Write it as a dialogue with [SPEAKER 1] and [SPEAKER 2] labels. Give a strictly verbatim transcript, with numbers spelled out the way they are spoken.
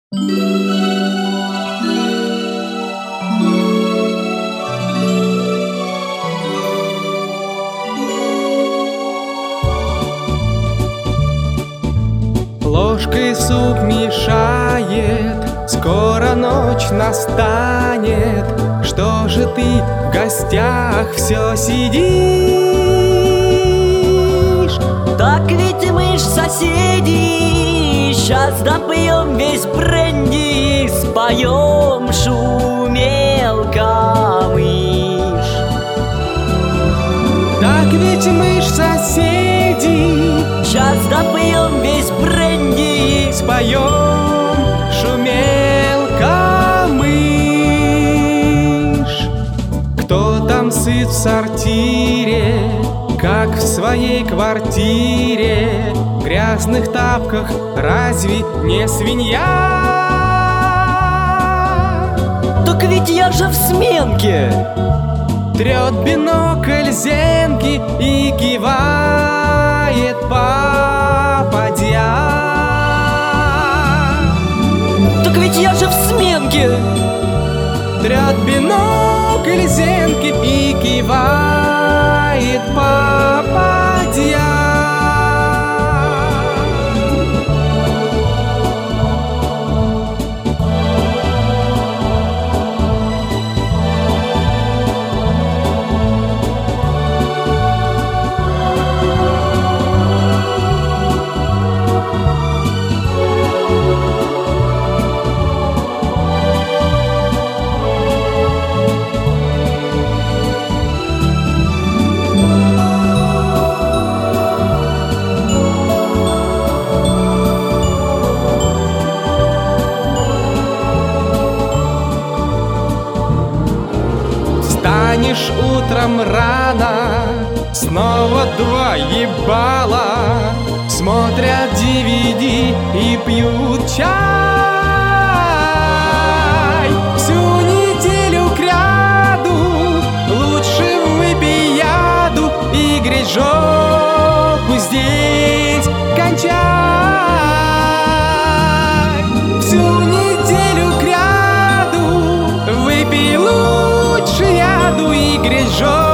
[SPEAKER 1] Ложкой суп мешает, скоро ночь настанет. Что же ты в гостях все сидишь?
[SPEAKER 2] Так ведь мы ж соседи, сейчас допьем весь бренди, споем шумелка мышь.
[SPEAKER 1] Так ведь мы ж соседи,
[SPEAKER 2] сейчас допьем весь бренди,
[SPEAKER 1] споем шумелка мышь. Кто там сыт в сортире, как в своей квартире, в грязных тапках разве не свинья?
[SPEAKER 2] Так ведь я же в сменке.
[SPEAKER 1] Трет бинокль зенки и кивает попадья.
[SPEAKER 2] Так ведь я же в сменке.
[SPEAKER 1] Трет бинокль зенки и кивает попадья. Встанешь утром рано, снова два ебала, смотрят ди ви ди и пьют чай. Всю неделю кряду, лучше выпей яду и греть жопу здесь кончай. Всю неделю кряду, выпей лучше яду и греть жопу